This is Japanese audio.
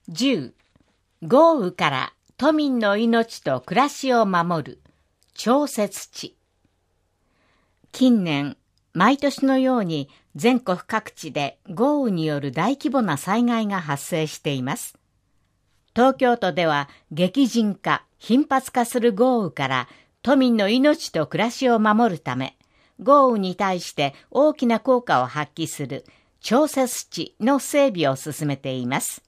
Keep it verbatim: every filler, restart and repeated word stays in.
じゅう. 豪雨から都民の命と暮らしを守る調節池。近年、毎年のように全国各地で豪雨による大規模な災害が発生しています。東京都では激甚化、頻発化する豪雨から都民の命と暮らしを守るため、豪雨に対して大きな効果を発揮する調節池の整備を進めています。